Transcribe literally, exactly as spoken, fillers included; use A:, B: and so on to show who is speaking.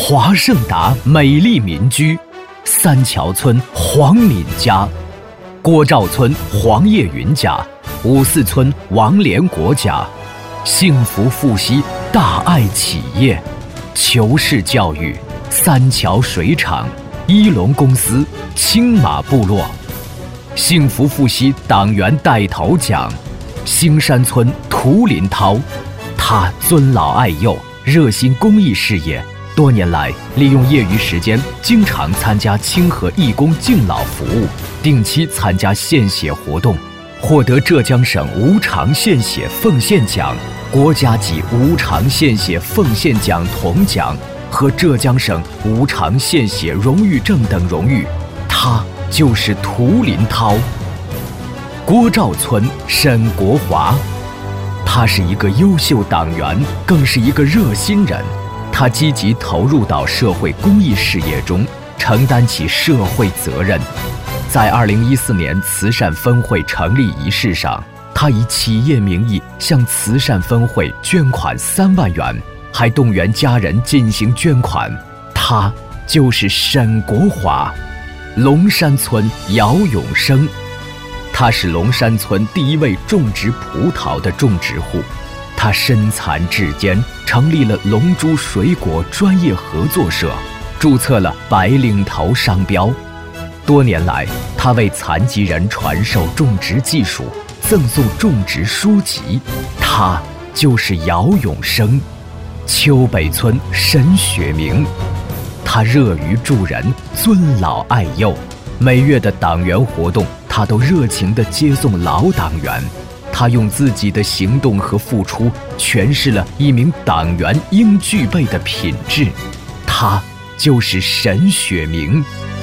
A: 华盛达美丽民居，三桥村黄敏家，郭兆村黄叶云家，五四村王连国家，幸福富硒大爱企业，求是教育，三桥水厂，一龙公司，青马部落，幸福富硒党员带头奖，兴山村涂林涛，他尊老爱幼，热心公益事业，多年来利用业余时间经常参加清河义工敬老服务，定期参加献血活动，获得浙江省无偿献血奉献奖、国家级无偿献血奉献奖铜奖和浙江省无偿献血荣誉证等荣誉。他就是涂林涛。郭兆村沈国华，他是一个优秀党员，更是一个热心人。他积极投入到社会公益事业中，承担起社会责任。在二零一四年慈善分会成立仪式上，他以企业名义向慈善分会捐款三万元，还动员家人进行捐款。他就是沈国华。龙山村姚永生，他是龙山村第一位种植葡萄的种植户。他身残志坚，成立了龙珠水果专业合作社，注册了白领头商标。多年来，他为残疾人传授种植技术，赠送种植书籍。他就是姚永生。丘北村沈雪明，他乐于助人，尊老爱幼，每月的党员活动，他都热情地接送老党员。他用自己的行动和付出，诠释了一名党员应具备的品质。他就是沈雪明。